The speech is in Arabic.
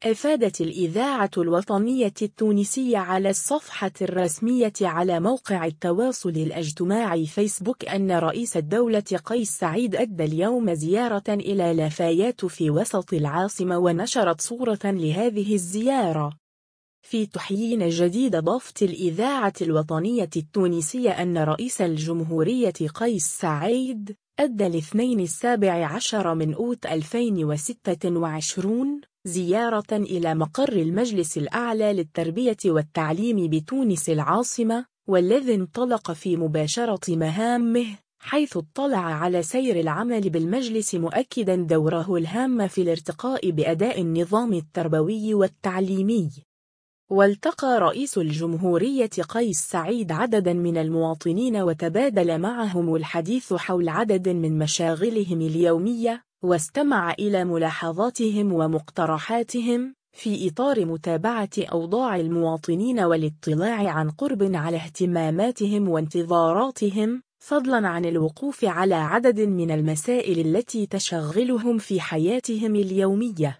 أفادت الإذاعة الوطنية التونسية على الصفحة الرسمية على موقع التواصل الاجتماعي فيسبوك أن رئيس الدولة قيس سعيد أدى اليوم زيارة إلى لافايات في وسط العاصمة، ونشرت صورة لهذه الزيارة. في تحيين جديد أضافت الإذاعة الوطنية التونسية أن رئيس الجمهورية قيس سعيد أدى الاثنين 17 أوت 2026 زيارة إلى مقر المجلس الأعلى للتربية والتعليم بتونس العاصمة، والذي انطلق في مباشرة مهامه، حيث اطلع على سير العمل بالمجلس مؤكدا دوره الهام في الارتقاء بأداء النظام التربوي والتعليمي. والتقى رئيس الجمهورية قيس سعيد عددا من المواطنين وتبادل معهم الحديث حول عدد من مشاغلهم اليومية، واستمع إلى ملاحظاتهم ومقترحاتهم في إطار متابعة أوضاع المواطنين والاطلاع عن قرب على اهتماماتهم وانتظاراتهم، فضلا عن الوقوف على عدد من المسائل التي تشغلهم في حياتهم اليومية.